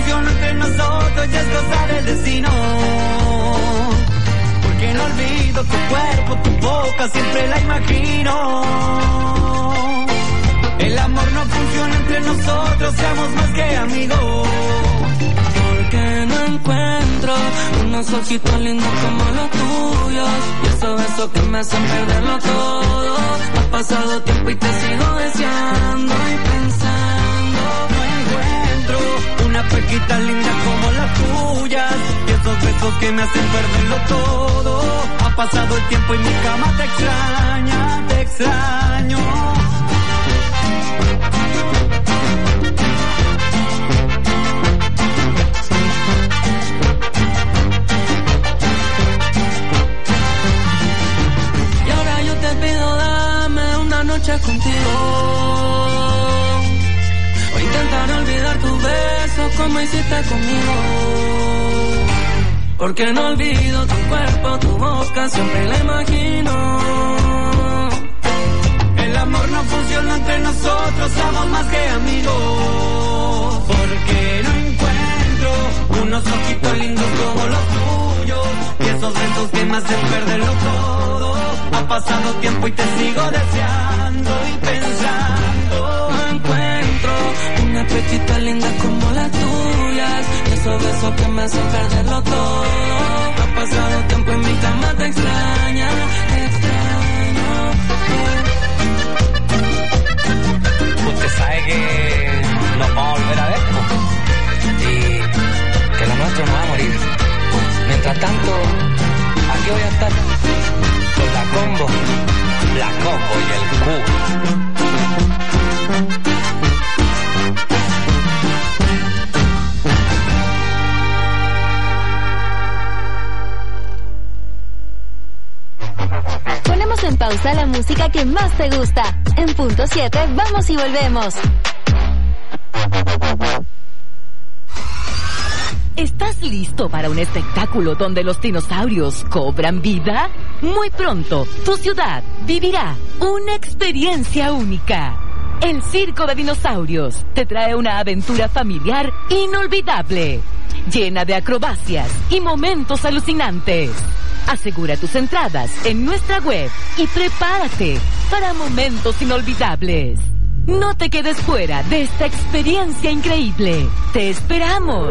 funcionó entre nosotros, ya es cosa del destino. Porque no olvido tu cuerpo, tu boca, siempre la imagino. El amor no funciona entre nosotros, seamos más que amigos. Porque no encuentro unos ojitos lindos como los tuyos, y esos besos que me hacen perderlo todo. Ha pasado tiempo y te sigo deseando y pensando. No encuentro una pequita linda como las tuyas, y esos besos que me hacen perderlo todo. Ha pasado el tiempo y mi cama te extraña, te extraño. Contigo, o intentar olvidar tu beso como hiciste conmigo. Porque no olvido tu cuerpo, tu boca, siempre la imagino. El amor no funciona entre nosotros, somos más que amigos. Porque no encuentro unos ojitos lindos como los tuyos, y esos besos que me hacen perderlo todo. Ha pasado tiempo y te sigo deseando y pensando. No encuentro una pechita linda como las tuyas, y esos besos que me hacen perderlo todo. Ha pasado tiempo y mi cama te extraña, te extraño. Usted sabe que nos vamos a volver a ver, y que lo nuestro no va a morir. Mientras tanto, aquí voy a estar con la combo y el cubo. Ponemos en pausa la música que más te gusta. En punto 7, vamos y volvemos. ¿Estás listo para un espectáculo donde los dinosaurios cobran vida? Muy pronto, tu ciudad vivirá una experiencia única. El Circo de Dinosaurios te trae una aventura familiar inolvidable, llena de acrobacias y momentos alucinantes. Asegura tus entradas en nuestra web y prepárate para momentos inolvidables. No te quedes fuera de esta experiencia increíble. ¡Te esperamos!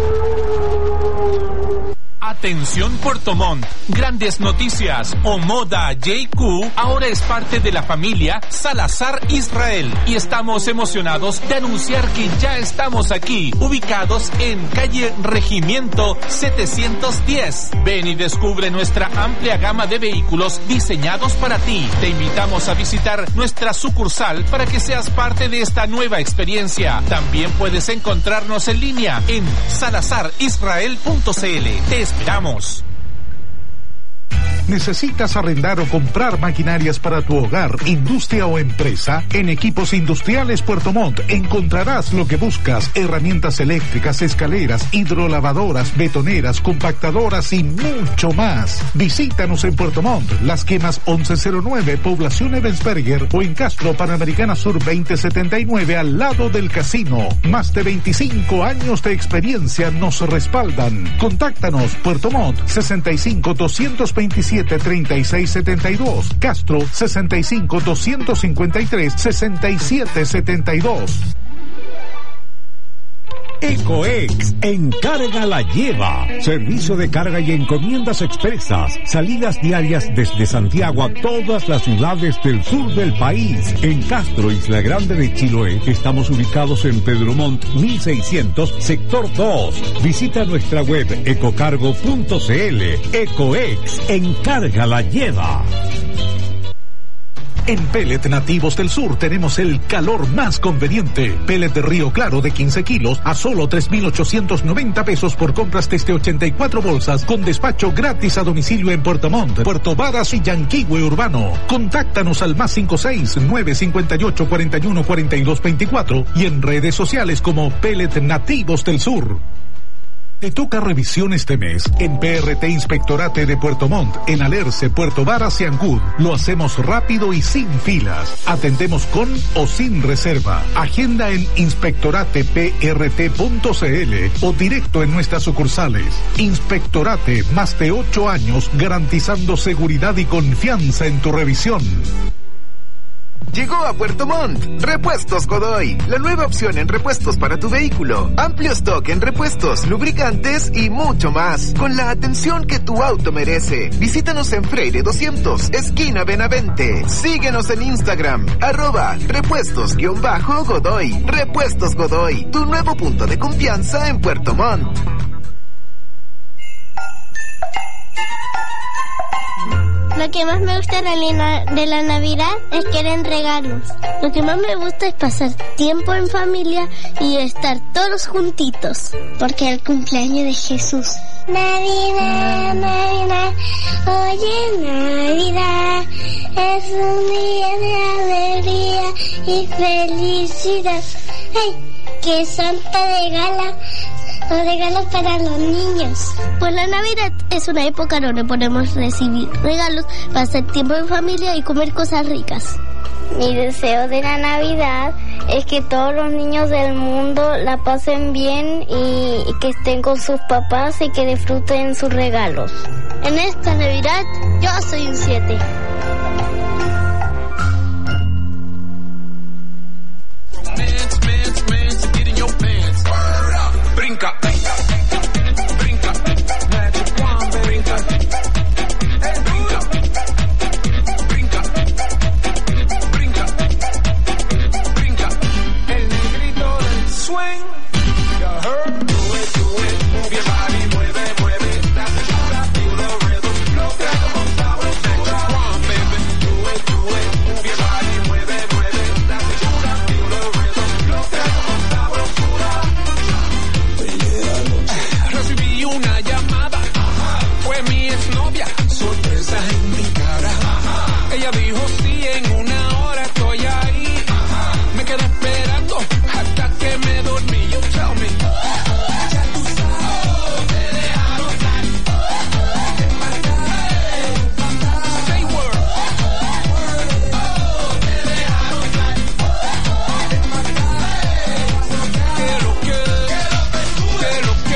Atención Puerto Montt, grandes noticias. Omoda JQ ahora es parte de la familia Salazar Israel y estamos emocionados de anunciar que ya estamos aquí, ubicados en calle Regimiento 710. Ven y descubre nuestra amplia gama de vehículos diseñados para ti. Te invitamos a visitar nuestra sucursal para que seas parte de esta nueva experiencia. También puedes encontrarnos en línea en salazarisrael.cl. Te esperamos. ¿Necesitas arrendar o comprar maquinarias para tu hogar, industria o empresa? En Equipos Industriales Puerto Montt encontrarás lo que buscas: herramientas eléctricas, escaleras, hidrolavadoras, betoneras, compactadoras y mucho más. Visítanos en Puerto Montt, Las Quemas 1109, Población Ebensberger, o en Castro, Panamericana Sur 2079, al lado del casino. Más de 25 años de experiencia nos respaldan. Contáctanos: Puerto Montt 65 227 3672, Castro 65 253 6772. Ecoex, encarga la lleva. Servicio de carga y encomiendas expresas. Salidas diarias desde Santiago a todas las ciudades del sur del país. En Castro, Isla Grande de Chiloé, estamos ubicados en Pedro Montt 1600, sector 2. Visita nuestra web ecocargo.cl. Ecoex, encarga la lleva. En Pellet Nativos del Sur tenemos el calor más conveniente. Pellet de Río Claro de 15 kilos a solo 3,890 pesos por compras desde 84 bolsas, con despacho gratis a domicilio en Puerto Montt, Puerto Varas y Yanquihue Urbano. Contáctanos al +56 958 41 42 24 y en redes sociales como Pellet Nativos del Sur. Te toca revisión este mes. En PRT Inspectorate de Puerto Montt, en Alerce, Puerto Varas y Ancud. Lo hacemos rápido y sin filas. Atendemos con o sin reserva. Agenda en inspectorateprt.cl o directo en nuestras sucursales. Inspectorate, más de 8 años garantizando seguridad y confianza en tu revisión. Llegó a Puerto Montt Repuestos Godoy, la nueva opción en repuestos para tu vehículo. Amplio stock en repuestos, lubricantes y mucho más, con la atención que tu auto merece. Visítanos en Freire 200, esquina Benavente. Síguenos en Instagram, @repuestos_Godoy. Repuestos Godoy, tu nuevo punto de confianza en Puerto Montt. Lo que más me gusta de la Navidad es que eran regalos. Lo que más me gusta es pasar tiempo en familia y estar todos juntitos. Porque es el cumpleaños de Jesús. Navidad, Navidad, oye Navidad, es un día de alegría y felicidad. ¡Ay! Que Santa regala los regalos para los niños. Pues la Navidad es una época donde podemos recibir regalos, pasar tiempo en familia y comer cosas ricas. Mi deseo de la Navidad es que todos los niños del mundo la pasen bien y que estén con sus papás y que disfruten sus regalos. En esta Navidad yo soy un 7. Brinca, brinca, brinca, Magic Wand, brinca, brinca, brinca, brinca, brinca, el negrito del swing, you heard, do it, move your body, mueve, mueve, la cintura, feel the rhythm, lo que hagamos sabrosura, Magic Wand, baby, do it, move your body, mueve, mueve, la cintura, feel the rhythm, lo que hagamos sabrosura. Recibí una llamada, fue mi exnovia, sorpresa en mi cara. Ella dijo sí, en una hora estoy ahí. Me quedé esperando hasta que me dormí. You tell me. Ya tú sabes, te dejaron salir. Say word. Te dejaron salir. Que lo que, que lo que.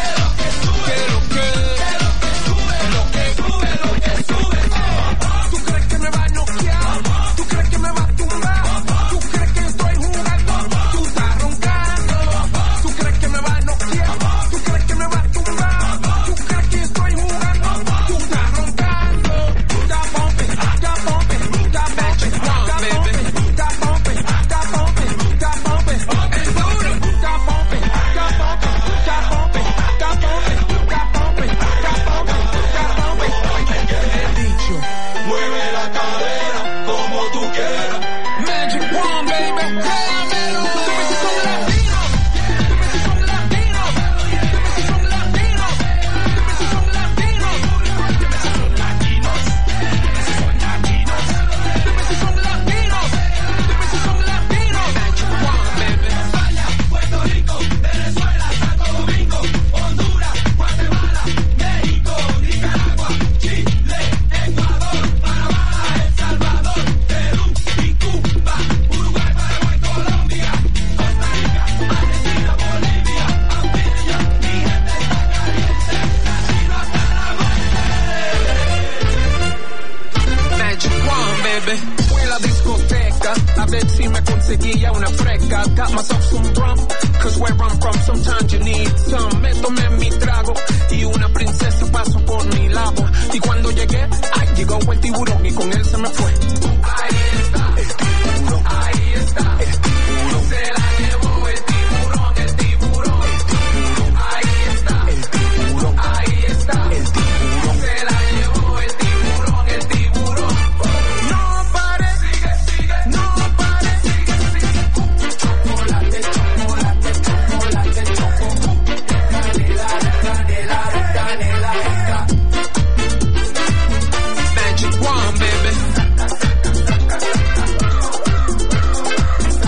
¿Tú crees que me va a noquear? ¿Tú crees que me va a tumbar? ¿Tú crees que estoy jugando? Tú estás roncando. ¿Tú crees que me va a noquear? ¿Tú crees que me va a tumbar? ¿Tú crees que estoy jugando? Tú estás roncando. Stop bumping, stop bumping, stop bumping, stop bumping, stop bumping, stop bumping, stop bumping. Es duro. Stop bumping, stop bumping, stop bumping, stop bumping, stop bumping, stop bumping, stop bumping. He dicho, mueve la cadera como tú quieras. Magic Wand, baby, créamelo. Dime si son latinos, dime si son latinos, dime si son latinos, dime si son latinos, dime si son latinos, dime si son latinos, dime si son latinos, dime si son latinos. Magic Wand, baby. España, Puerto Rico, Venezuela, Santo Domingo, Honduras, Guatemala, México, Nicaragua, Chile, Ecuador, Panamá, El Salvador, Perú y Cuba, Uruguay, Paraguay, Colombia, Costa Rica, Argentina, Bolivia, Antillas, mi gente está caliente, nacido hasta la muerte. Magic Wand, baby. Fui a la discoteca a ver si me conseguía una fresca. Got myself some rum, cause where I'm from sometimes you need some. Me tomé mi trago y una princesa pasó por mi lado. Y cuando llegué, ay, llegó el tiburón y con él se me fue. Ahí está, el tiburón, ahí está, el tiburón. Se la llevó el tiburón, el tiburón, el tiburón. Ahí está, el tiburón, ahí está, el tiburón. Se la llevó el tiburón, el tiburón. No pare, sigue, sigue, no pare, sigue, sigue. Chocolate, chocolate, chocolate, choco. Canela, canela, canela, extra. Magic Wand, baby.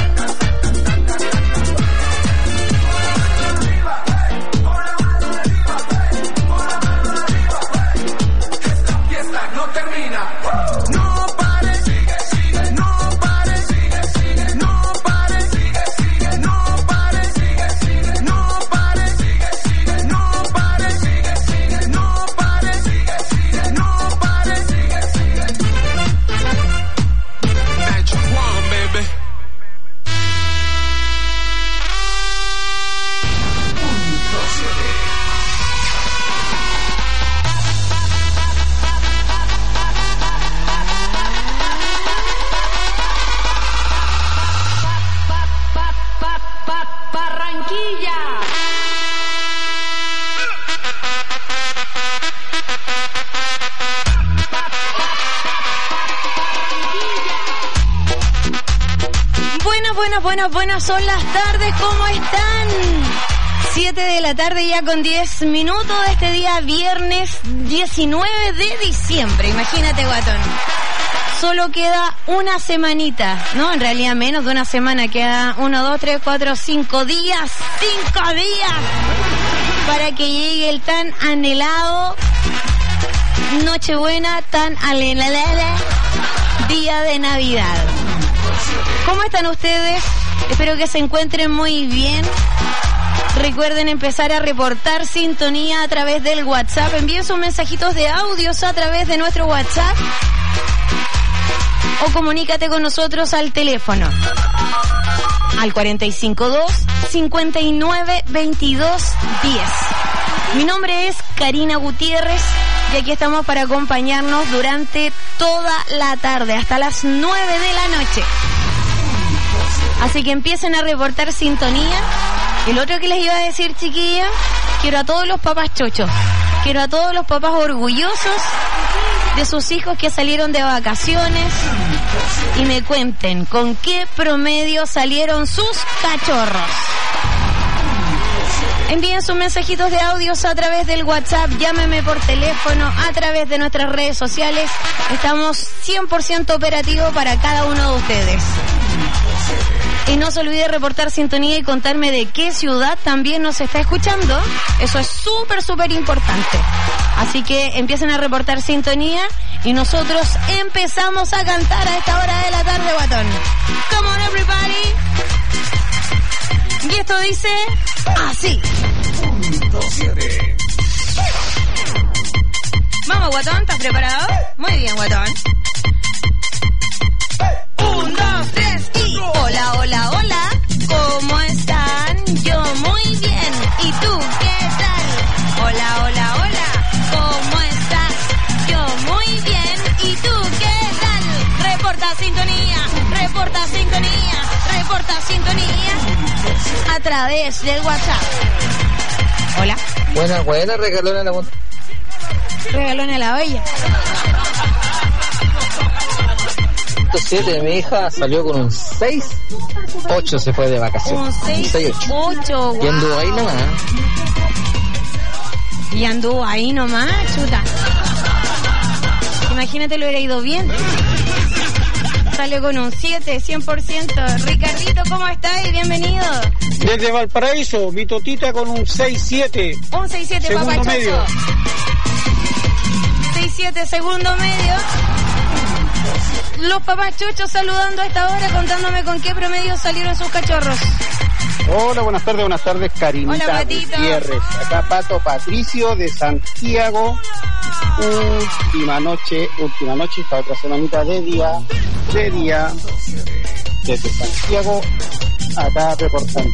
Buenas son las tardes, ¿cómo están? 7 de la tarde ya con 10 minutos de este día viernes 19 de diciembre, imagínate, guatón. Solo queda una semanita, ¿no? En realidad menos de una semana, queda 1, 2, 3, 4, 5 días, 5 días para que llegue el tan anhelado Nochebuena, tan anhelada día de Navidad. ¿Cómo están ustedes? Espero que se encuentren muy bien. Recuerden empezar a reportar sintonía a través del WhatsApp. Envíen sus mensajitos de audios a través de nuestro WhatsApp. O comunícate con nosotros al teléfono. Al 452-5922-10. Mi nombre es Karina Gutiérrez y aquí estamos para acompañarnos durante toda la tarde, hasta las 9 de la noche. Así que empiecen a reportar sintonía. El otro que les iba a decir, chiquillos, quiero a todos los papás chochos, quiero a todos los papás orgullosos de sus hijos que salieron de vacaciones y me cuenten con qué promedio salieron sus cachorros. Envíen sus mensajitos de audios a través del WhatsApp, llámenme por teléfono, a través de nuestras redes sociales. Estamos 100% operativos para cada uno de ustedes. Y no se olvide reportar sintonía y contarme de qué ciudad también nos está escuchando. Eso es súper importante. Así que empiecen a reportar sintonía y nosotros empezamos a cantar a esta hora de la tarde, guatón. Come on, everybody. Y esto dice así. 1, 2, 7. Vamos, guatón, ¿estás preparado? Muy bien, guatón. 1, 2, 3 y... Hola, hola, hola. ¿Cómo están? Yo muy bien. ¿Y tú qué tal? Hola, hola, hola. ¿Cómo estás? Yo muy bien. ¿Y tú qué tal? Reporta sintonía, reporta sintonía, reporta sintonía a través del WhatsApp. Hola. Buena, regalona la montaña. Regalona a la olla. 7, mi hija salió con un 6, 8 se fue de vacaciones. Un 6, 8, wow. Y anduvo ahí nomás. Y anduvo ahí nomás, chuta. Imagínate, lo hubiera ido bien. Salió con un 7, 100%. Ricardito, ¿cómo estás? Bienvenido. Desde Valparaíso, mi totita con un 6-7. Un 6-7, papá medio. 6-7, segundo medio. Los papás chochos saludando a esta hora, contándome con qué promedio salieron sus cachorros. Hola, buenas tardes, Karinita. Hola, Patito. Gutiérrez. Acá Pato Patricio de Santiago. Última noche, esta otra semanita de día. Desde Santiago, acá reportando.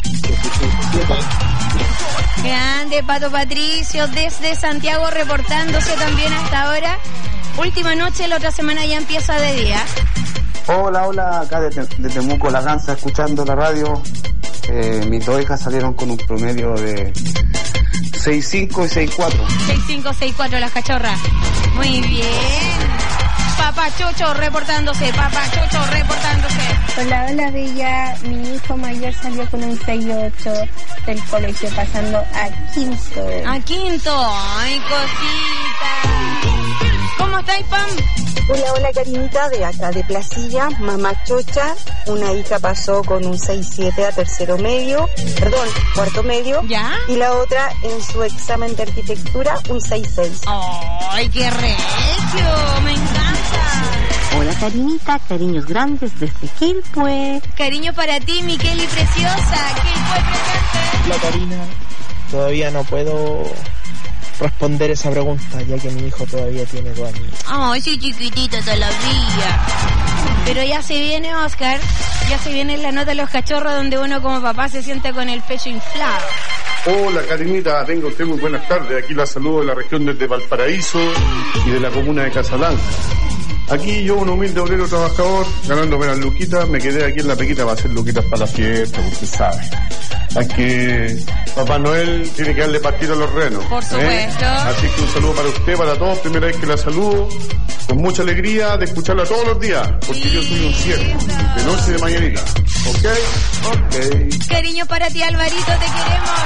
Grande, Pato Patricio, desde Santiago reportándose también a esta hora. Última noche, la otra semana ya empieza de día. Hola, acá de Temuco, La Ganza, escuchando la radio. Mis dos hijas salieron con un promedio de 6.5 y 6.4. 6.5, 6.4 las cachorras. Muy bien. Papá Chocho reportándose. Hola, Bella. Mi hijo mayor salió con un 6.8 del colegio, pasando a quinto. Ay, cosita. ¿Cómo estáis, Pam? Hola, Karinita, de acá de Placilla, mamá chocha. Una hija pasó con un 6.7 a cuarto medio. ¿Ya? Y la otra en su examen de arquitectura, un 6.6. ¡Ay, qué regio! ¡Me encanta! Hola, Karinita, cariños grandes desde Quilpue. Cariño para ti, mi Kelly preciosa. Quilpue presente. Hola, Karina. Todavía no puedo responder esa pregunta, ya que mi hijo todavía tiene 2 años. Ay, sí, chiquitito todavía. Pero ya se viene, Oscar, ya se viene la nota de los cachorros, donde uno como papá se siente con el pecho inflado. Hola, Karinita, tenga usted muy buenas tardes. Aquí la saludo de la región desde Valparaíso y de la comuna de Casalán. Aquí yo, un humilde obrero trabajador, ganándome las luquitas, me quedé aquí en la pequita para hacer luquitas para la fiesta, usted sabe. Aquí Papá Noel tiene que darle partida a los renos. Por supuesto. Así que un saludo para usted, para todos, primera vez que la saludo, con mucha alegría de escucharla todos los días, porque yo soy un ciervo, de noche y de mañanita. Ok. Cariño para ti, Alvarito, te queremos.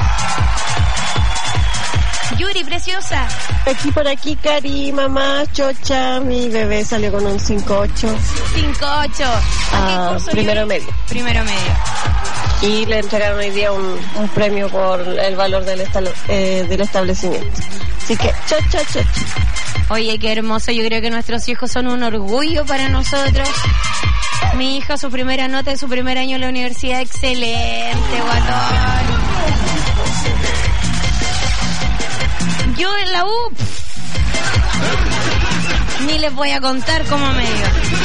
Yuri, preciosa. Aquí por aquí, Cari, mamá, chocha, mi bebé salió con un 5.8. 5.8. Ah, primero medio. Primero medio. Y le entregaron hoy día un premio por el valor del establecimiento. Así que, chocha. Oye, qué hermoso. Yo creo que nuestros hijos son un orgullo para nosotros. Mi hija, su primera nota de su primer año en la universidad, excelente, guatón. Yo en la U, ni les voy a contar cómo me iba.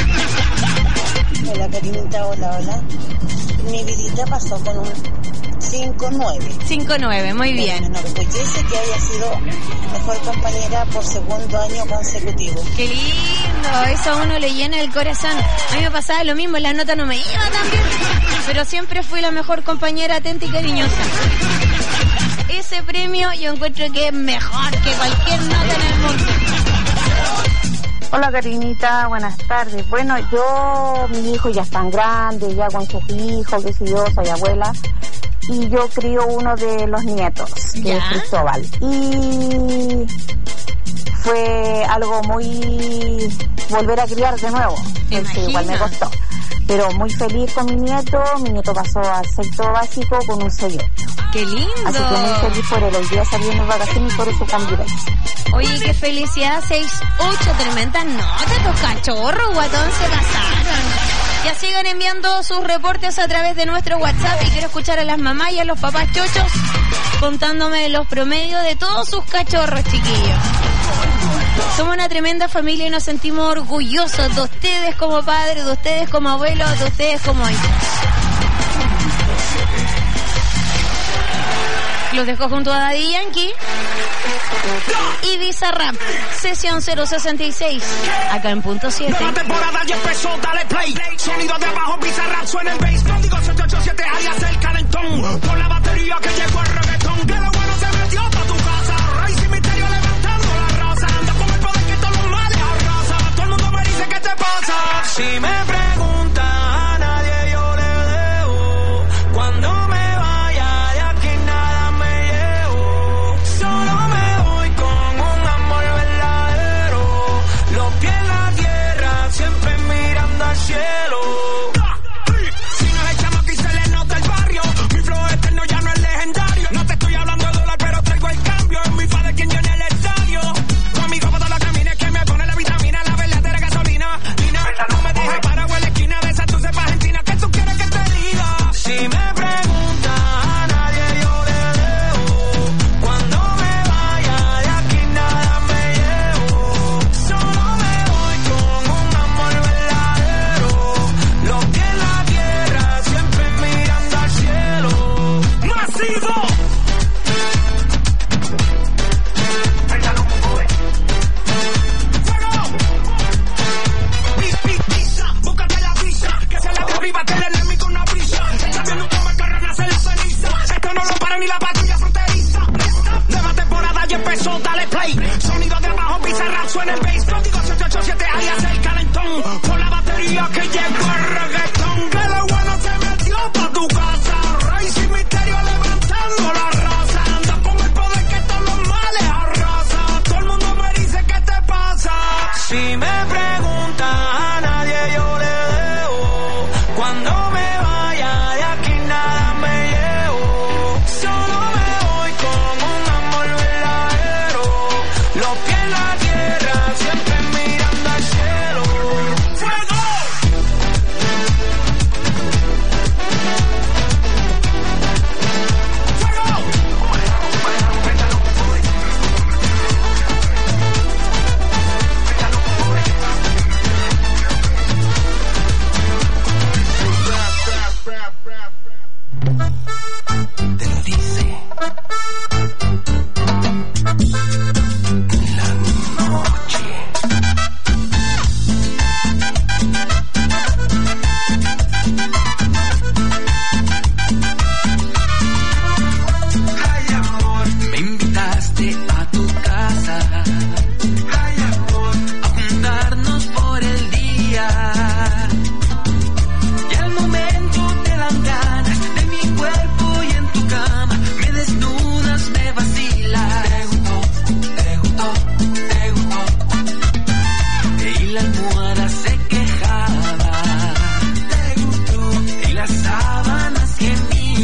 Hola, Karinita, hola. Mi vidita pasó con un 5.9. 5.9, muy bien. Me enorgullece que haya sido mejor compañera por segundo año consecutivo. Qué lindo, eso a uno le llena el corazón. A mí me pasaba lo mismo, la nota no me iba tan bien, pero siempre fui la mejor compañera, atenta y cariñosa. Ese premio yo encuentro que es mejor que cualquier nota en el mundo. Hola, Karinita, buenas tardes. Bueno, mis hijos ya están grandes, ya con sus hijos, qué sé yo, soy abuela. Y yo crío uno de los nietos, que es Cristóbal. Y fue algo muy... volver a criar de nuevo. Entonces, igual me costó. Pero muy feliz con mi nieto pasó al sexto básico con un 6.8. ¡Qué lindo! Así que muy feliz por él, hoy día saliendo en vacaciones y por eso convivencia. Oye, qué felicidad, 6.8, tremenda nota, estos cachorros, guatón, se pasaron. Ya sigan enviando sus reportes a través de nuestro WhatsApp y quiero escuchar a las mamás y a los papás chochos contándome los promedios de todos sus cachorros, chiquillos. Somos una tremenda familia y nos sentimos orgullosos de ustedes como padres, de ustedes como abuelos, de ustedes como hijos. Los dejo junto a Daddy Yankee y Bizarrap, sesión 066, acá en punto 7. La temporada ya empezó, dale play. Sonido de abajo, Bizarrap, suena el bass. Código 787, alias el calentón. Con la batería que llegó el reggaetón. Que lo bueno se metió pa' tu casa. Rey sin misterio levantando la raza. Anda con el poder que todos los males arrasa. Todo el mundo me dice, ¿qué te pasa? Si me preguntan a nadie yo le dejo. Cuando me cielo. Si nos echamos aquí se le nota el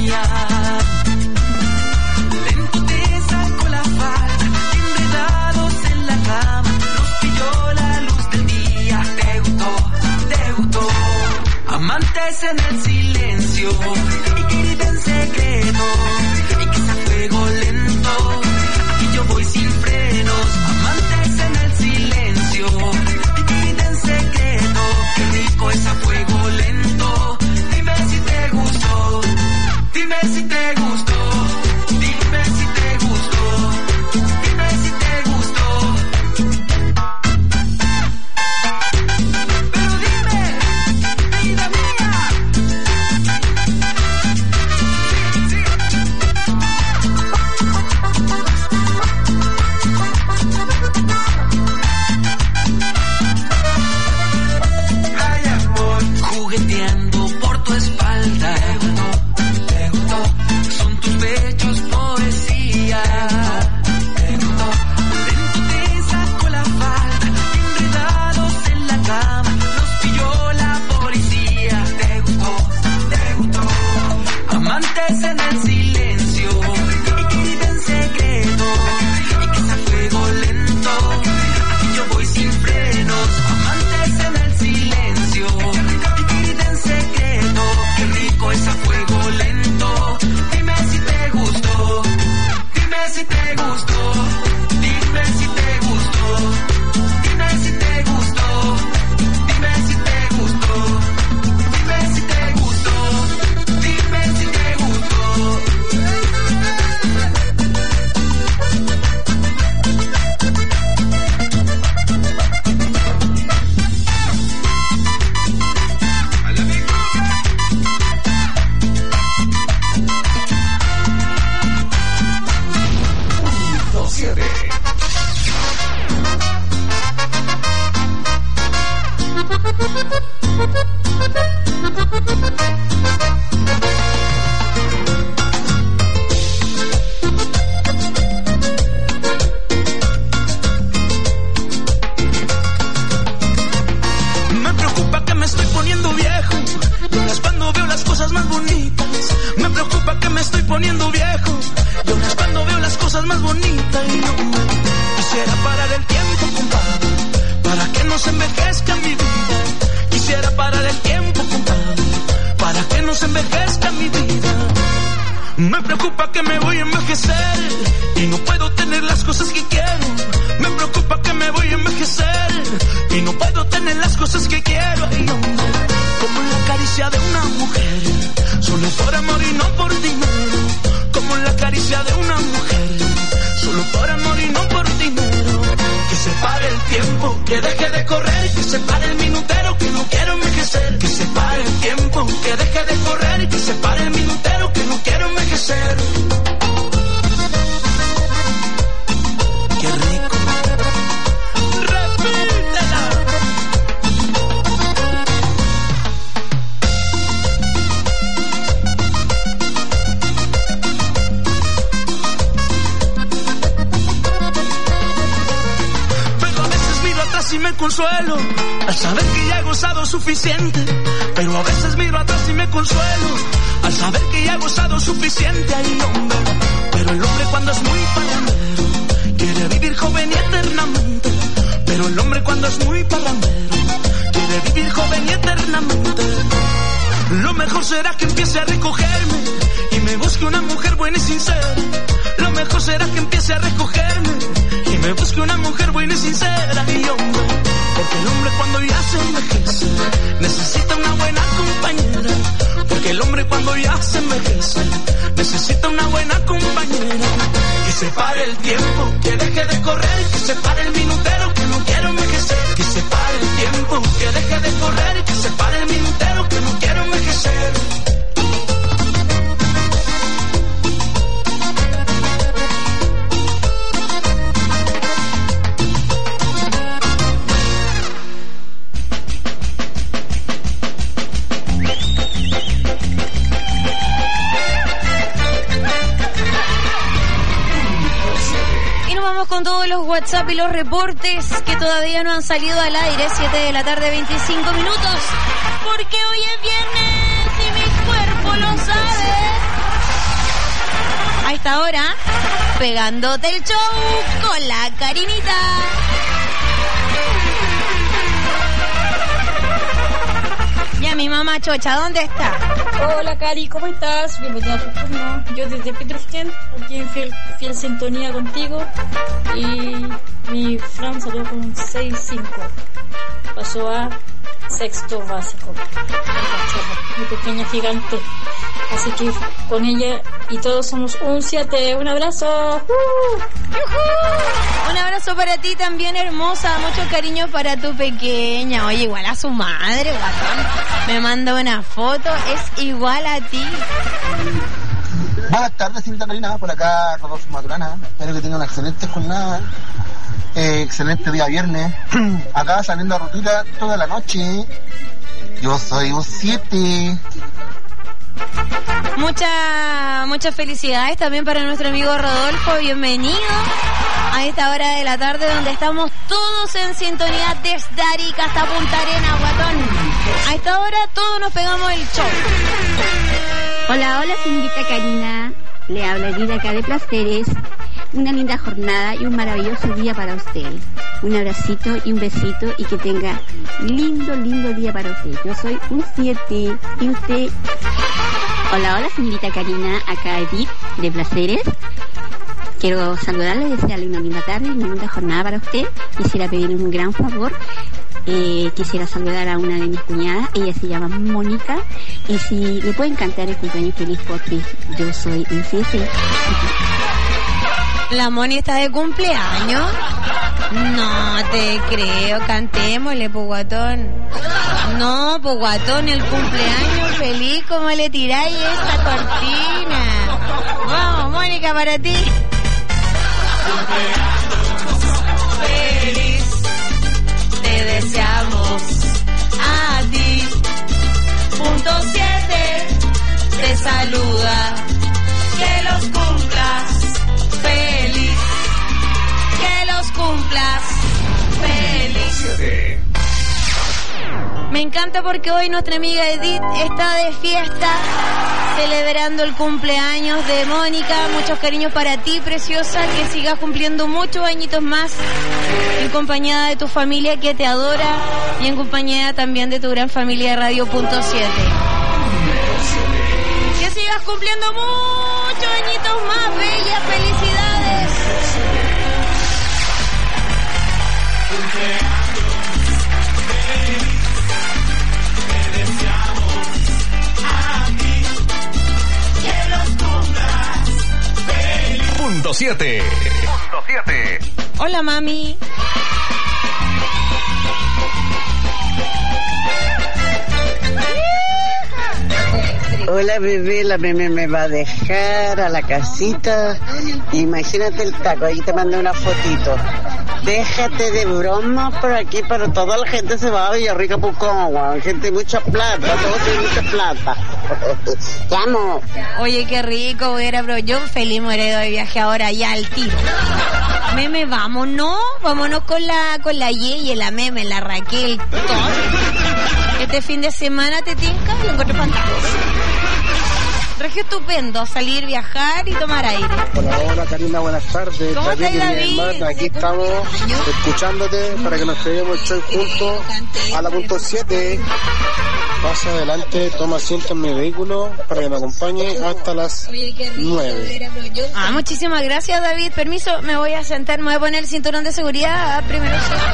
mía. Lento te saco la falda, enredados en la cama, nos pilló la luz del día. Te gustó, amantes en el silencio y querida en secreto, y que sea fuego lento, y yo voy sin frenos. Amantes en el silencio y querida en secreto, qué rico es a fuego lento. Dime si te gustó, dime si te gustó, dime si te gustó, dime si te gustó. Pero dime, vida mía. Ay, amor, jugueteando por tu espalda. Te gustó, son tus pechos poesía. Te gustó, lento te saco la falda, enredados en la cama, nos pilló la policía. Te gustó, amantes en el silencio y querida en secreto, y que sea fuego lento, y yo voy sin frenos. Amantes en el silencio y querida en secreto, qué rico es a fuego lento. Dime si te gustó, dime si te gustó, dime si te gustó, dime si te gustó, dime si te gustó, dime si te gustó, dime si te gustó. Me preocupa que me estoy poniendo viejo, y ahora es cuando veo las cosas más bonitas. Me preocupa que me estoy poniendo viejo, y ahora es cuando veo las cosas más bonitas. Y yo quisiera parar el tiempo, compadre, para que no se envejezca mi vida. Quisiera parar el tiempo, compadre, para que no se envejezca mi vida. Me preocupa que me voy a envejecer y no puedo tener las cosas que quiero. Me preocupa que me voy a envejecer y no puedo tener las cosas que quiero. Ay, hombre, como la caricia de una mujer, solo por amor y no por dinero. Como la caricia de una mujer, solo por amor y no por dinero. Que se pare el tiempo, que deje de correr, que se pare el minutero, que no quiero envejecer. Que se pare el tiempo, que deje de correr, que se pare el minutero, que no quiero envejecer. Qué rico. Repítela. Pero a veces miro atrás y me consuelo al saber que ya he gozado suficiente. Pero a veces miro atrás y me consuelo al saber que ya he gozado suficiente. Ay, hombre, pero el hombre cuando es muy parrandero quiere vivir joven y eternamente. Pero el hombre cuando es muy parrandero quiere vivir joven y eternamente. Lo mejor será que empiece a recogerme y me busque una mujer buena y sincera. Lo mejor será que empiece a recogerme y me busque una mujer buena y sincera. Y hombre, porque el hombre cuando ya se envejece necesita una buena compañera. Porque el hombre cuando ya se envejece necesita una buena compañera. Que se pare el tiempo, que deje de correr, que se pare el minutero, que no quiero envejecer. Que se pare el tiempo, que deje de correr, que se pare el minutero, que no quiero envejecer. Con todos los WhatsApp y los reportes que todavía no han salido al aire. 7 de la tarde, 25 minutos. Porque hoy es viernes y mi cuerpo lo sabe. pegándote el show con la Karinita. Y a mi mamá Chocha, ¿dónde está? Hola Cari, ¿cómo estás? Bienvenida a tu turno. Yo desde Petrusquén, aquí en fiel sintonía contigo. Y mi Fran salió con un 6-5. Pasó a sexto básico. Mi pequeña gigante. Así que con ella y todos somos un 7. Un abrazo. Un abrazo para ti también, hermosa. Mucho cariño para tu pequeña. Oye, igual a su madre, guatón. Me manda una foto. Es igual a ti. Buenas tardes, señorita Karina. Por acá, Rodolfo Maturana. Espero que tengan una excelente jornada. Excelente día viernes. Acá saliendo a rutita toda la noche. Yo soy un 7. Muchas felicidades también para nuestro amigo Rodolfo. Bienvenido a esta hora de la tarde donde estamos todos en sintonía desde Arica hasta Punta Arenas, guatón. A esta hora todos nos pegamos el show. Hola, señorita Karina. Le habla Elida acá de Placeres. Una linda jornada y un maravilloso día para usted. Un abracito y un besito y que tenga lindo día para usted. Yo soy un 7 y usted... Hola, señorita Karina, acá Edith de Placeres. Quiero saludarle y desearle una linda tarde y una linda jornada para usted. Quisiera pedirle un gran favor. Quisiera saludar a una de mis cuñadas. Ella se llama Mónica. Y si le pueden cantar el cumpleaños feliz porque yo soy un 7. ¿La Moni está de cumpleaños? No te creo, cantémosle, pues guatón. No, pues guatón, el cumpleaños feliz, ¿cómo le tiráis esta cortina? Vamos, Mónica, para ti. Feliz, te deseamos a ti. Punto 7, te saluda, que los cumplas feliz, que los cumplas feliz. Me encanta porque hoy nuestra amiga Edith está de fiesta celebrando el cumpleaños de Mónica. Muchos cariños para ti, preciosa, que sigas cumpliendo muchos añitos más en compañía de tu familia que te adora y en compañía también de tu gran familia de Radio Punto 7. Que sigas cumpliendo muchos añitos más, bellas, felicidades. Punto 7. Hola, mami. Hola, bebé, la meme me va a dejar a la casita. Imagínate el taco, ahí te mandé una fotito. Déjate de broma por aquí, pero toda la gente se va a Villarrica, Pucón, gente de mucha plata, todos tienen mucha plata. Te amo. Oye, qué rico, era, bro. Yo feliz muero de viaje ahora ya al tiro. Meme, vámonos con la Yeye, la Meme, la Raquel, todo. Este fin de semana te tinca, lo encuentro fantástico. Regio estupendo, salir, viajar y tomar aire. Hola Karina, buenas tardes. ¿Cómo estás, David? Aquí estamos escuchándote para que nos peguemos el show juntos a la punto 7. Pasa adelante, toma asiento en mi vehículo para que me acompañe hasta las 9. Muchísimas gracias, David. Permiso, me voy a sentar, me voy a poner el cinturón de seguridad primero.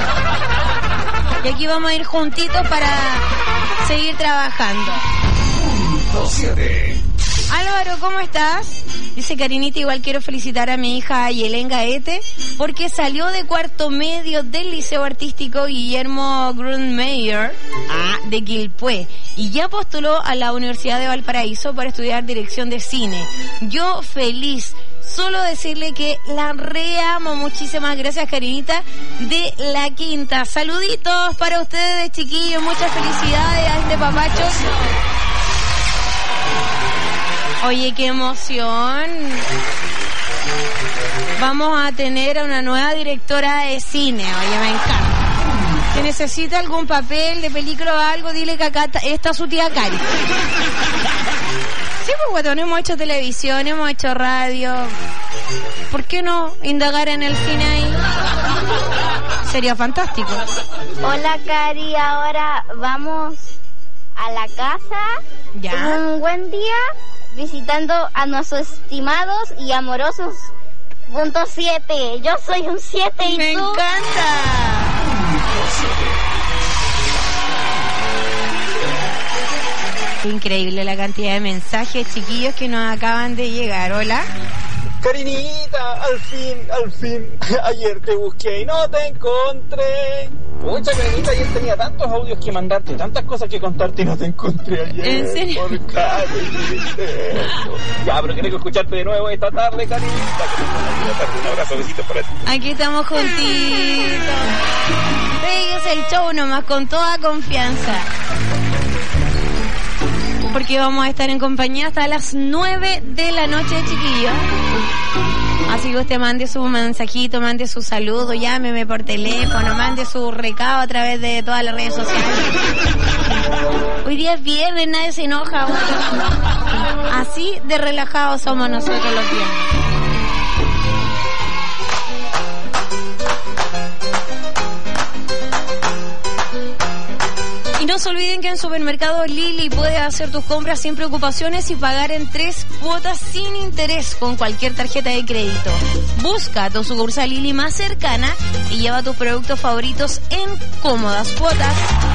Y aquí vamos a ir juntitos para seguir trabajando. Punto 7. Álvaro, ¿cómo estás? Dice Karinita, igual quiero felicitar a mi hija Yelén Gaete porque salió de cuarto medio del Liceo Artístico Guillermo Grundmeyer de Quilpué y ya postuló a la Universidad de Valparaíso para estudiar dirección de cine. Yo feliz. Solo decirle que la reamo. Muchísimas gracias, Karinita de La Quinta. Saluditos para ustedes, chiquillos. Muchas felicidades a este papacho. Oye, qué emoción. Vamos a tener a una nueva directora de cine. Oye, me encanta. Si necesita algún papel de película o algo, dile que acá está su tía Cari. Sí, pues guatón, hemos hecho televisión, hemos hecho radio. ¿Por qué no indagar en el cine ahí? Sería fantástico. Hola, Cari, ahora vamos a la casa. Ya. Un buen día visitando a nuestros estimados y amorosos punto 7. Yo soy un 7 y me tú. Me encanta. Increíble la cantidad de mensajes, chiquillos, que nos acaban de llegar. Hola. Carinita, al fin, ayer te busqué y no te encontré. Pucha, Carinita, ayer tenía tantos audios que mandarte, tantas cosas que contarte y no te encontré ayer. ¿En serio? Por ya, pero quiero escucharte de nuevo esta tarde, Carinita. Un abrazo, besito para ti. Aquí estamos juntitos. Pegues el show nomás con toda confianza. Porque vamos a estar en compañía hasta las 9 de la noche, chiquillos. Así que usted mande su mensajito, mande su saludo, llámeme por teléfono, mande su recado a través de todas las redes sociales. Hoy día es viernes, nadie se enoja. Así de relajados somos nosotros los viernes. No se olviden que en Supermercados Lili puedes hacer tus compras sin preocupaciones y pagar en 3 cuotas sin interés con cualquier tarjeta de crédito. Busca tu sucursal Lili más cercana y lleva tus productos favoritos en cómodas cuotas.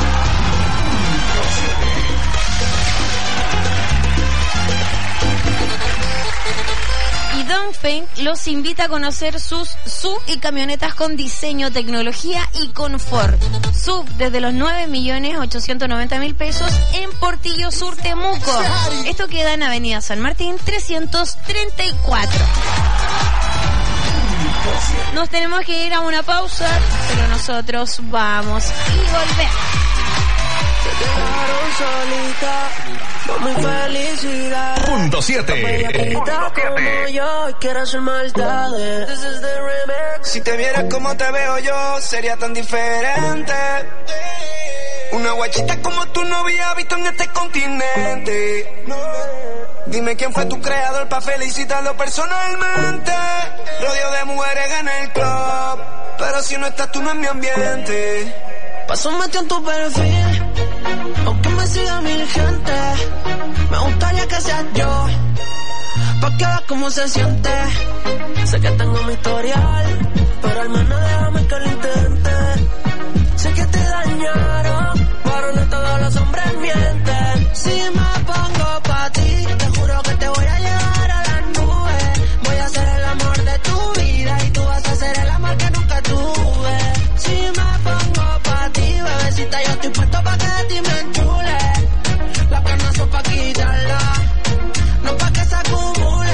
Y Dongfeng los invita a conocer sus SUV y camionetas con diseño, tecnología y confort. SUV desde los 9.890.000 pesos en Portillo Sur, Temuco. Esto queda en Avenida San Martín 334. Nos tenemos que ir a una pausa, pero nosotros vamos y volvemos. Mi felicidad. Punto 7. Como yo quiero hacer maldades. Si te vieras como te veo yo, sería tan diferente. Una guachita como tú no había visto en este continente. Dime quién fue tu creador pa' felicitarlo personalmente. Rodeo de mujeres en el club, pero si no estás tú no es mi ambiente. Paso metido en tu perfil, aunque me siga mil gente. Me gustaría que seas yo, pa' que veas cómo se siente. Sé que tengo mi historial, pero al menos déjame que lo intente. Sé que te dañaron, pero no todos los hombres mienten. Si me pongo pa' ti, te juro que te voy a llevar a las nubes. Voy a ser el amor de tu vida y tú vas a ser el amor que nunca tuve. Si me pongo pa' ti, bebecita, yo estoy puesto pa' que de ti me enchule. Las ganas son pa' quitarla, no pa' que se acumule.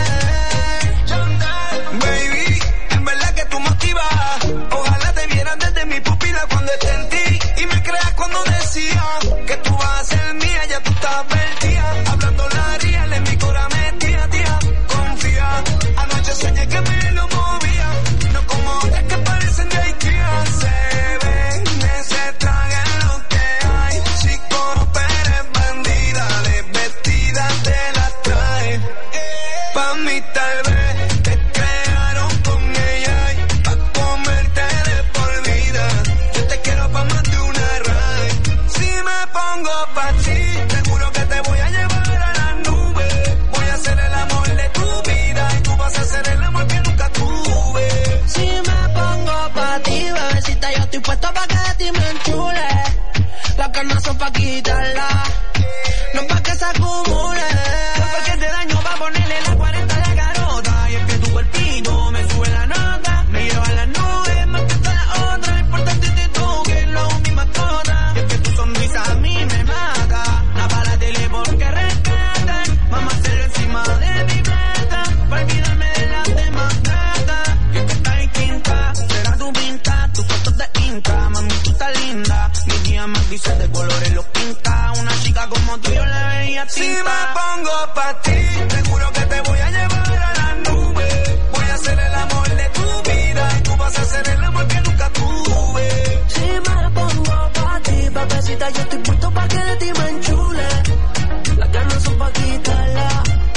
Baby, en verdad que tú motivas. Ojalá te vieran desde mi pupila cuando esté en ti. Y me creas cuando decía que tú vas a ser mía, ya tú estás perdida. Hablando la real en mi cora metía, tía. Confía, anoche soñé que me lo movía. No como otras que parecen de Ikea. Se ven, se tragan lo que hay. Si eres bandida, desvestida te las trae. Pa' mí tal vez te crearon con ella y pa' comerte de por vida. Yo te quiero pa' más de una ride. Si me pongo pa' ti, te juro que te voy a llevar a la nube. Voy a ser el amor de tu vida y tú vas a ser el amor que nunca tuve. Si me pongo pa' ti, bebecita, yo estoy puesto pa' que de ti me enchule. Las ganas son pa' quitarla, no pa' que se acumule. Porque te daño pa' ponerle la 40 a la garota. Y es que tu cuerpito me sube la nota, me lleva a las nubes más que todas las otras. Lo importante es tú, que es lo mi mascota. Y es que tu sonrisa a mí me mata. La para la tele porque rescata. Vamos a hacerlo encima de mi plata, para olvidarme de las demás gatas. Y es que está distinta, será tu pinta, tus fotos de Insta. Mami, tú estás linda, mi día más dice de colores los pinta. Una chica como tú yo la veía tinta. Si me pongo pa' ti, te juro que te voy a llevar a la nube. Voy a ser el amor de tu vida y tú vas a ser el amor que nunca tuve. Si me pongo pa' ti, bebecita, yo estoy puesto pa' que de ti me enchule. Las ganas son pa' quitarla,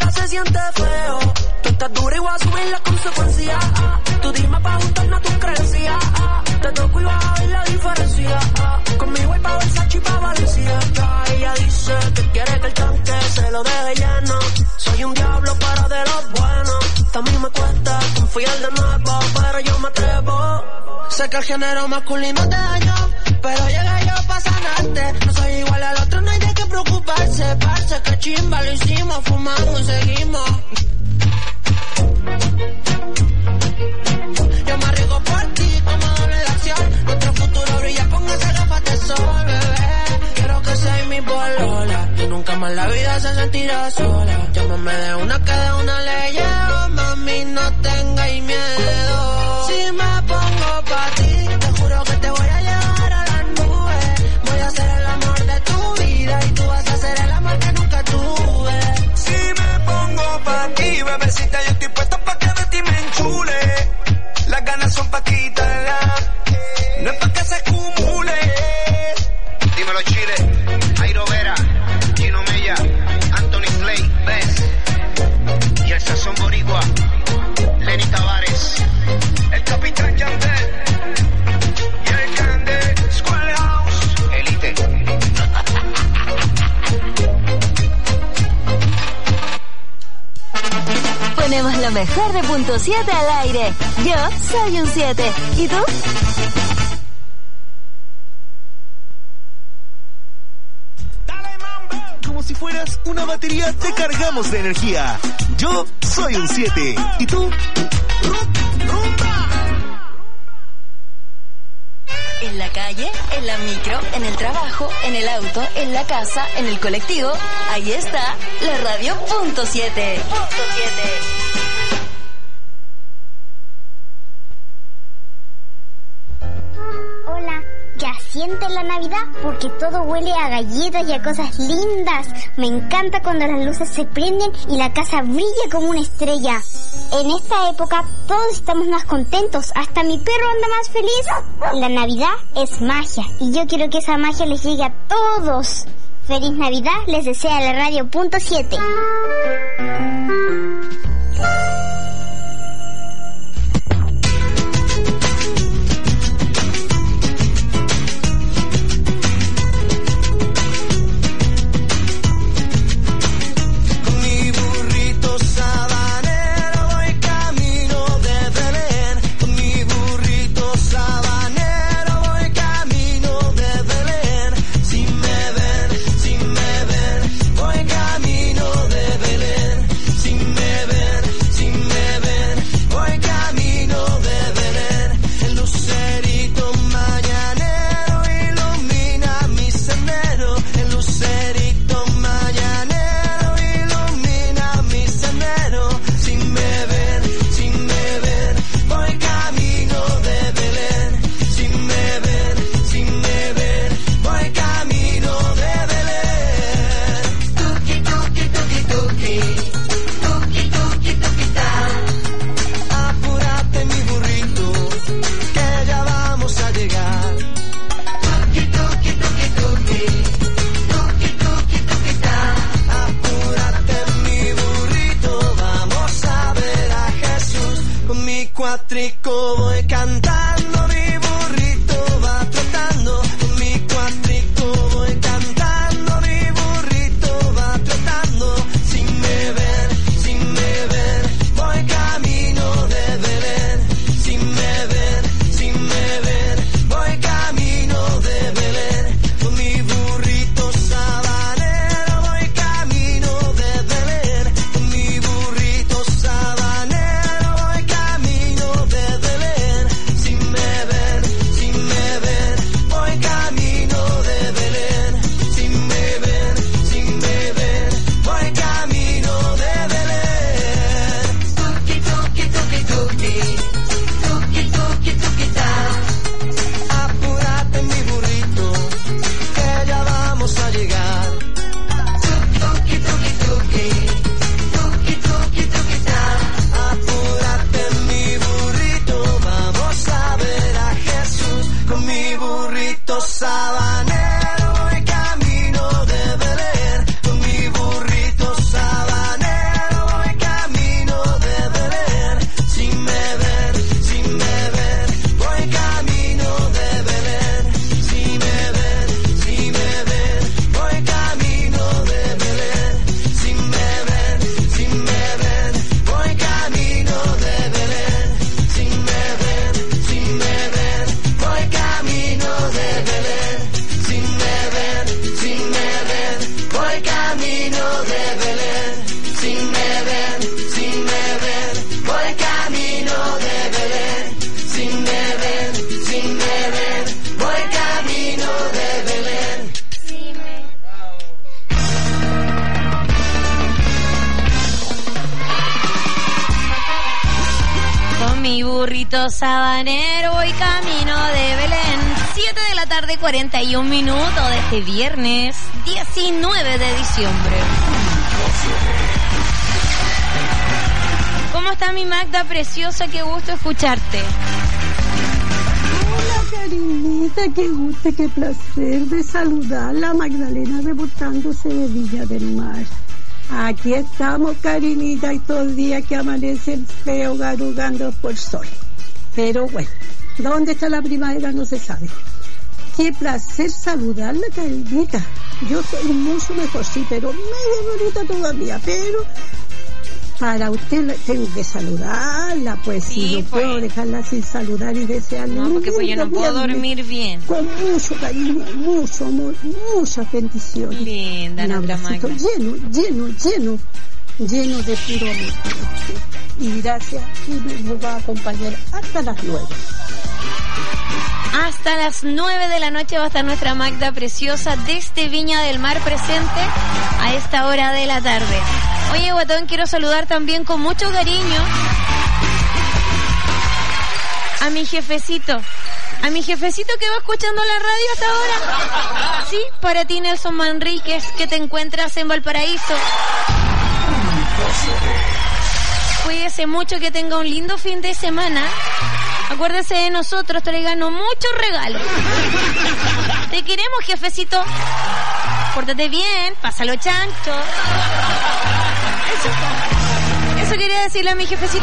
sola se siente feo. Tú estás dura y voy a asumir las consecuencias. Tú dime pa' ajustarnos a tus creencias. Te toco y vas a ver la diferencia. Conmigo hay pa' Versace y pa' Valencia. Ella dice que quiere que el tanque se lo deje lleno. Soy un diablo pero de los buenos. A mí me cuesta confiar de nuevo, pero yo me atrevo. Sé que el género masculino te dañó, pero llegué yo pa' sanarte. No soy igual al otro, no hay de qué preocuparse. Parce, que chimba, lo hicimos, fumamos y seguimos. Yo me arriesgo por ti como doble de acción. Nuestro futuro brilla con esas gafas de sol, bebé. Quiero que seas mi polola y nunca más la vida se sentirá sola. Llámame de una que de una le llevo, mami, no tengáis miedo. Si me pongo pa' ti, te juro que te voy a llevar a las nubes. Voy a ser el amor de tu vida y tú vas a ser el amor que nunca tuve. Si me pongo pa' ti, bebecita, yo estoy puesto pa' que de ti me enchule. Las ganas son pa' quitarla, no es pa' que se acumule. Dímelo Chile, Jairo Vera, Gino Mella, Anthony Slay, Bess, y el Sazón Boricua, Lenny Tavares, el Capitán Yandel, y el Cande, Schoolhouse, Elite. Ponemos lo mejor de punto 7 al aire. Yo soy un 7. ¿Y tú? Como si fueras una batería, te cargamos de energía. Yo soy un 7. ¿Y tú? En la calle, en la micro, en el trabajo, en el auto, en la casa, en el colectivo. Ahí está la radio punto 7. Hola, ¿ya sienten la Navidad? Porque todo huele a galletas y a cosas lindas. Me encanta cuando las luces se prenden y la casa brilla como una estrella. En esta época todos estamos más contentos, hasta mi perro anda más feliz. La Navidad es magia y yo quiero que esa magia les llegue a todos. Feliz Navidad, les desea la radio punto 7. Si me ven, Puerto Sabanero, voy camino de Belén. 7 de la tarde, 41 minutos de este viernes 19 de diciembre. ¿Cómo está mi Magda preciosa? Qué gusto escucharte. Hola, cariñita, qué gusto, qué placer de saludarla. Magdalena reportándose de Villa del Mar. Aquí estamos, cariñita, y todo el día que amanece el feo garugando por sol. Pero bueno, ¿dónde está la primavera? No se sabe. Qué placer saludarla, cariñita. Yo estoy mucho mejor, sí, pero medio bonita todavía, pero para usted tengo que saludarla, pues sí, si no puedo dejarla sin saludar y desearle. No, porque pues yo no puedo dormir bien. Con mucho cariño, mucho amor, muchas bendiciones. Linda, un abracito lleno de puro amor. Y gracias, y nos va a acompañar hasta las 9. Hasta las 9 de la noche va a estar nuestra Magda preciosa desde Viña del Mar presente a esta hora de la tarde. Oye, Guatón, quiero saludar también con mucho cariño a mi jefecito que va escuchando la radio hasta ahora. Sí, para ti, Nelson Manríquez, que te encuentras en Valparaíso. Cuídese mucho, que tenga un lindo fin de semana. Acuérdese de nosotros, traiganos muchos regalos. Te queremos, jefecito. Pórtate bien, pásalo chancho. Eso quería decirle a mi jefecito.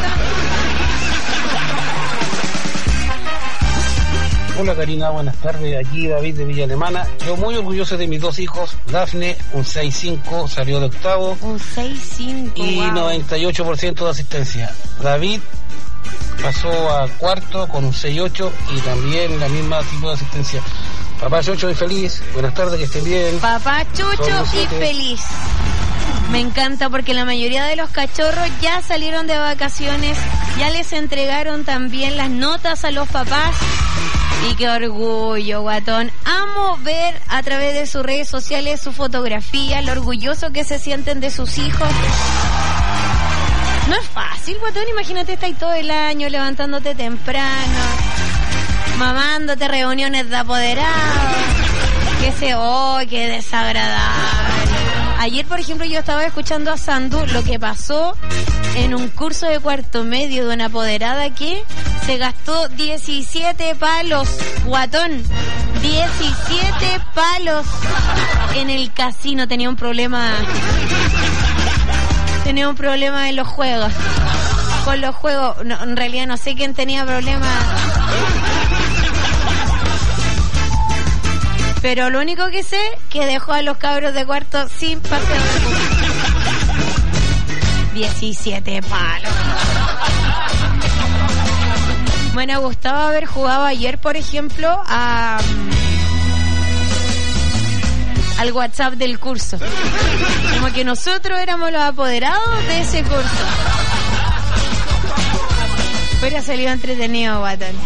Hola, Karina, buenas tardes. Aquí David de Villa Alemana. Yo muy orgulloso de mis dos hijos. Dafne, un 6.5, salió de octavo. Un 6.5, y wow. 98% de asistencia. David pasó a cuarto con un 6.8 y también la misma tipo de asistencia. Papá Chucho y feliz. Buenas tardes, que estén bien. Papá Chucho y feliz. Me encanta porque la mayoría de los cachorros ya salieron de vacaciones, ya les entregaron también las notas a los papás. Y qué orgullo, Guatón. Amo ver a través de sus redes sociales su fotografía, lo orgulloso que se sienten de sus hijos. No es fácil, Guatón, imagínate, estás ahí todo el año levantándote temprano, mamándote reuniones de apoderados. Qué desagradable. Ayer, por ejemplo, yo estaba escuchando a Sandu lo que pasó en un curso de cuarto medio de una apoderada que se gastó 17 palos, Guatón. 17 palos en el casino. Tenía un problema en los juegos. Con los juegos, no, en realidad no sé quién tenía problemas. Pero lo único que sé que dejó a los cabros de cuarto sin paseo de público. 17 palos. Bueno, gustaba haber jugado ayer, por ejemplo, al WhatsApp del curso. Como que nosotros éramos los apoderados de ese curso. Hubiera salido entretenido, Guatón.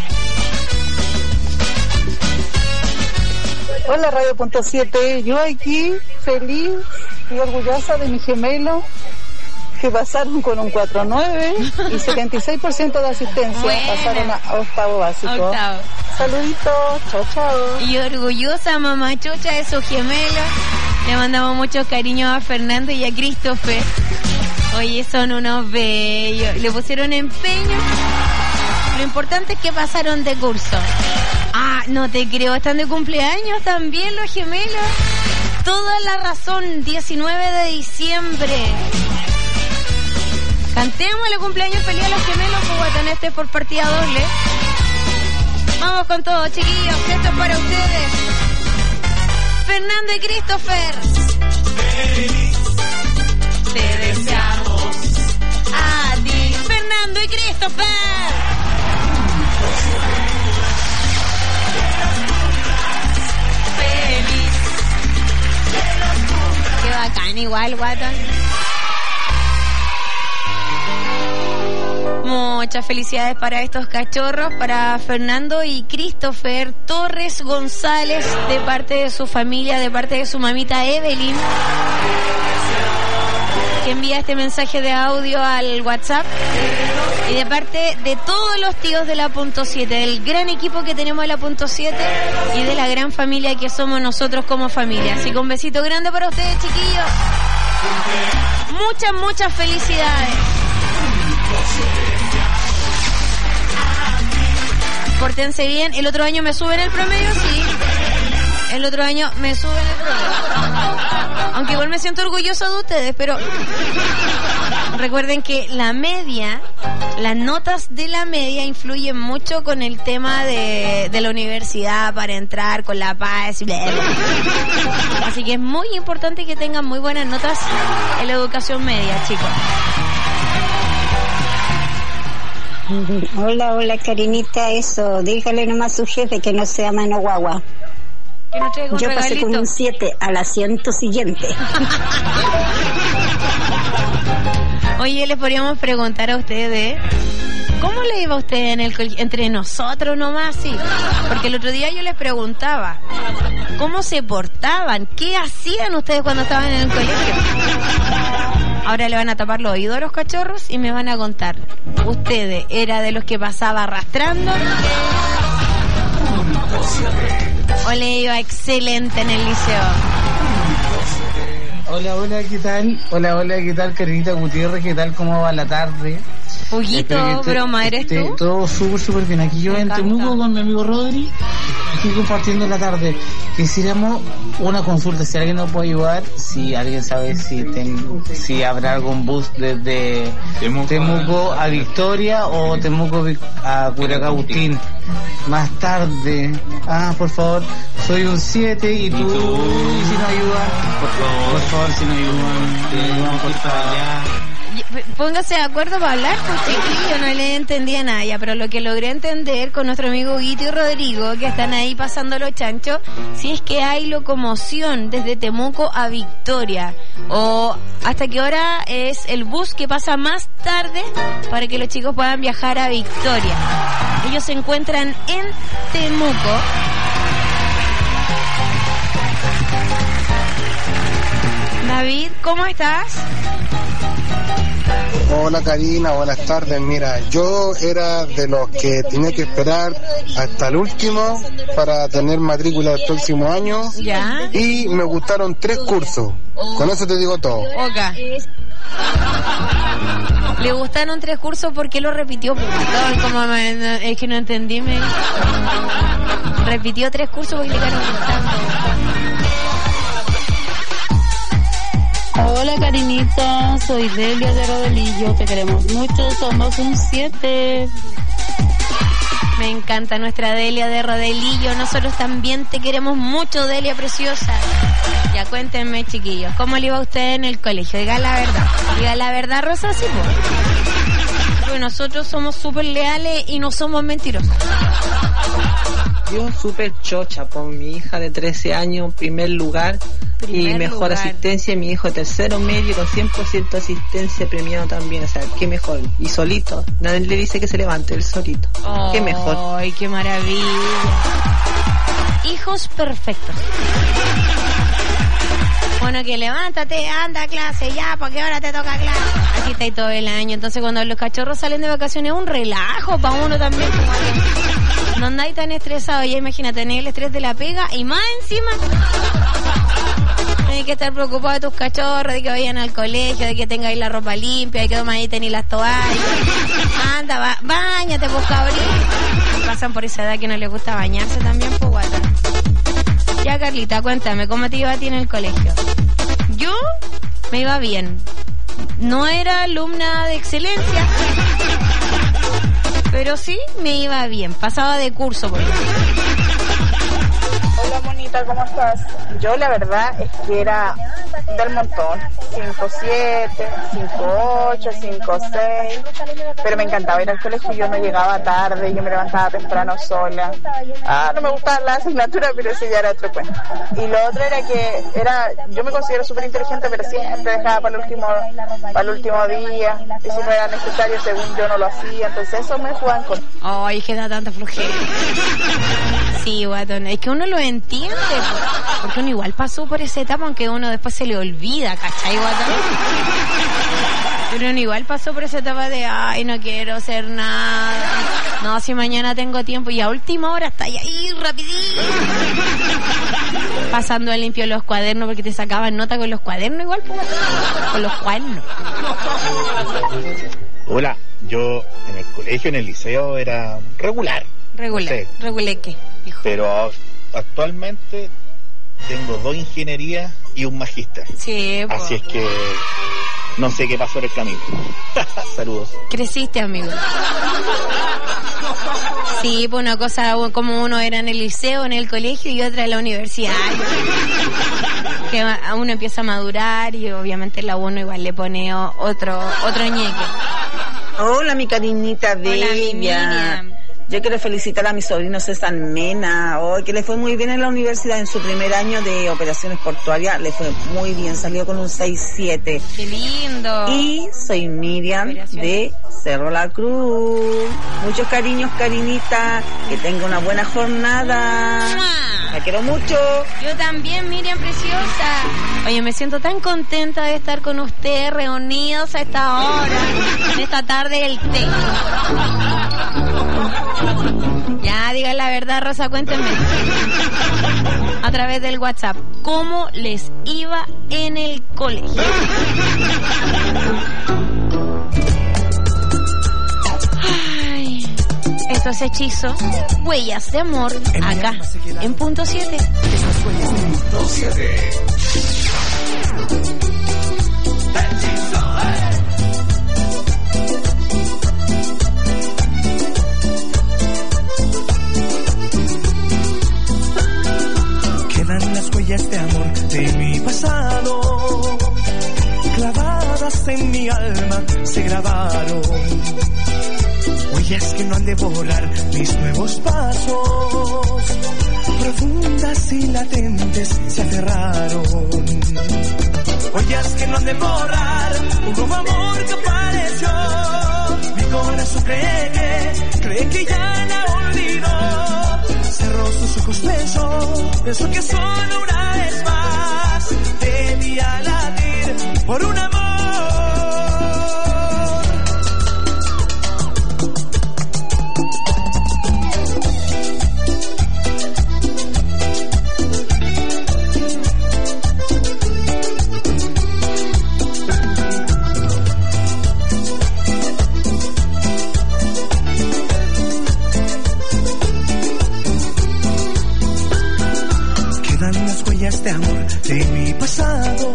Hola, Radio.7. Yo aquí feliz y orgullosa de mis gemelos que pasaron con un 4.9 y 76% de asistencia. Buena. Pasaron a octavo básico. Octavo. Saluditos, chao, chao. Y orgullosa mamá Chucha de sus gemelos. Le mandamos muchos cariños a Fernando y a Christopher. Oye, son unos bellos. Le pusieron empeño. Lo importante es que pasaron de curso. Ah, no te creo, están de cumpleaños también los gemelos. Toda la razón, 19 de diciembre. Cantemos el cumpleaños feliz a los gemelos, Guatón, este por partida doble. Vamos con todo, chiquillos, esto es para ustedes. Fernando y Christopher. Te deseamos a ti, Fernando y Christopher. Feliz. Qué bacán, igual, Guatón. Muchas felicidades para estos cachorros, para Fernando y Christopher Torres González, de parte de su familia, de parte de su mamita Evelyn, que envía este mensaje de audio al WhatsApp. Y de parte de todos los tíos de la Punto 7, del gran equipo que tenemos de la Punto 7 y de la gran familia que somos nosotros como familia. Así que un besito grande para ustedes, chiquillos. Muchas felicidades. Pórtense bien. El otro año me suben el promedio, sí. El otro año me suben el promedio. Aunque igual me siento orgulloso de ustedes, pero recuerden que la media, las notas de la media influyen mucho con el tema de la universidad para entrar con la paz. Así que es muy importante que tengan muy buenas notas en la educación media, chicos. Hola, Karinita, eso, dígale nomás a su jefe que no sea mano guagua. Que no traiga un Yo pasé regalito. con un 7 al asiento siguiente. Oye, les podríamos preguntar a ustedes, ¿cómo le iba a usted en el entre nosotros nomás? Sí, porque el otro día yo les preguntaba, ¿cómo se portaban? ¿Qué hacían ustedes cuando estaban en el colegio? Ahora le van a tapar los oídos a los cachorros y me van a contar, ¿ustedes era de los que pasaba arrastrando? ¿O le iba excelente en el liceo? Hola, ¿qué tal? Hola, ¿qué tal, Karinita Gutiérrez? ¿Qué tal? ¿Cómo va la tarde? Huguito, broma, ¿eres tú? Todo súper bien. Aquí yo en Temuco con mi amigo Rodri, aquí compartiendo la tarde. Quisiéramos una consulta, si alguien nos puede ayudar, si alguien sabe si habrá algún bus desde Temuco a Victoria o Temuco a Curacautín más tarde. Por favor, soy un 7 y tú, si nos ayudan, por favor, si nos ayudan, por favor. Póngase de acuerdo para hablar, pues chiquillo, no le entendía nada ya, pero lo que logré entender con nuestro amigo Guito y Rodrigo, que están ahí pasando los chanchos, si es que hay locomoción desde Temuco a Victoria, o hasta qué hora es el bus que pasa más tarde para que los chicos puedan viajar a Victoria. Ellos se encuentran en Temuco. David, ¿cómo estás? Hola Karina, buenas tardes. Mira, yo era de los que tenía que esperar hasta el último para tener matrícula el próximo año. Ya. Y me gustaron 3 cursos. Con eso te digo todo. Oka. Le gustaron 3 cursos, ¿por qué lo repitió? Es que no entendí. Repitió 3 cursos porque le quedaron gustando. Hola Karinita, soy Delia de Rodelillo, te queremos mucho, somos un 7. Me encanta nuestra Delia de Rodelillo, nosotros también te queremos mucho, Delia preciosa. Ya cuéntenme, chiquillos, ¿cómo le iba a usted en el colegio? Diga la verdad, Rosa, sí, pues nosotros somos súper leales y no somos mentirosos. Yo súper chocha por mi hija de 13 años, primer lugar y mejor asistencia, y mi hijo tercero medio con 100% asistencia premiado también, o sea, qué mejor. Y solito, nadie le dice que se levante, él solito. Qué mejor. ¡Ay, qué maravilla! Hijos perfectos. Bueno, que levántate, anda a clase ya, porque ahora te toca clase. Aquí está ahí todo el año. Entonces cuando los cachorros salen de vacaciones es un relajo para uno también. No andáis tan estresado. Ya imagínate, tener el estrés de la pega y más encima tienes que estar preocupado de tus cachorros, de que vayan al colegio, de que tengáis la ropa limpia, de que ahí tenéis las toallas. Anda, báñate, pues cabrón. Pasan por esa edad que no les gusta bañarse también, pues guata. Ya, Carlita, cuéntame, ¿cómo te iba a ti en el colegio? Yo me iba bien. No era alumna de excelencia, pero sí me iba bien. Pasaba de curso, por ejemplo. Hola, Monita, ¿cómo estás? Yo la verdad es que era del montón, 5-7, 5-8, 5-6, pero me encantaba ir al colegio. Yo no llegaba tarde, yo me levantaba temprano sola. No me gustaba la asignatura, pero eso ya era otro cuento. Y lo otro era que yo me considero súper inteligente, pero siempre dejaba para el último día, y si no era necesario, según yo no lo hacía, entonces eso me jugaban con... Ay, es que da tanta flojera. Sí, guatón, es que uno lo entiende, porque uno igual pasó por esa etapa, aunque uno después se le olvida, ¿cachai, guatón? Pero igual pasó por esa etapa de, ay, no quiero hacer nada. No, si mañana tengo tiempo. Y a última hora está ahí rapidito. Pasando a limpio los cuadernos porque te sacaban nota con los cuadernos igual, pues. Con los cuadernos. Hola, yo en el colegio, en el liceo, era regular. Regular, no sé, reguleque. pero actualmente tengo 2 ingenierías y un magíster. Sí, pues. Así es que no sé qué pasó en el camino. Saludos. Creciste, amigo. Sí, pues una cosa como uno era en el liceo, en el colegio y otra en la universidad. Que uno empieza a madurar y obviamente la uno igual le pone otro ñeque. Hola, mi cariñita bella. Yo quiero felicitar a mi sobrino César Mena, que le fue muy bien en la universidad en su primer año de operaciones portuarias, le fue muy bien, salió con un 6-7. ¡Qué lindo! Y soy Miriam de Cerro La Cruz. Muchos cariños, Karinita, que tenga una buena jornada. La quiero mucho. Yo también, Miriam preciosa. Oye, me siento tan contenta de estar con ustedes reunidos a esta hora, en esta tarde del té. Ya, digan la verdad, Rosa, cuéntenme a través del WhatsApp cómo les iba en el colegio. Ay, estos hechizos, huellas de amor, acá en punto 7. Punto 7. Las huellas de amor de mi pasado, clavadas en mi alma, se grabaron. Huellas que no han de borrar mis nuevos pasos, profundas y latentes se aferraron. Huellas que no han de borrar un nuevo amor que apareció. Mi corazón cree que ya la olvidó. Cerró sus ojos, pensó que solo una vez más debía latir por un amor. De amor de mi pasado,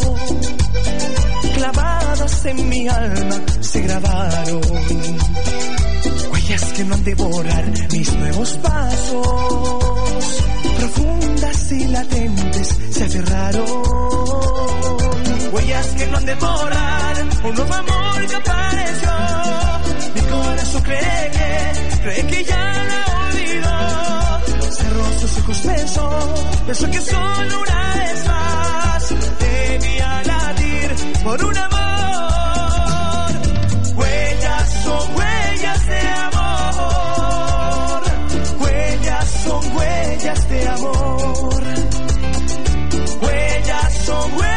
clavadas en mi alma se grabaron. Huellas que no han de borrar mis nuevos pasos, profundas y latentes se aferraron. Huellas que no han de borrar un nuevo amor que apareció. Mi corazón cree que ya la olvidó. Cerró sus ojos, pensó que solo una vez más debía latir por un amor. Huellas son huellas de amor. Huellas son huellas de amor. Huellas son huellas.